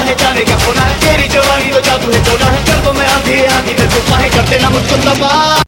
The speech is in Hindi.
है जाने क्या होना है, तेरी जवानी तो जादू है, चोना है, कर दो मैं आंधी आंधी में तूफान, करते ना मुझको तबाह।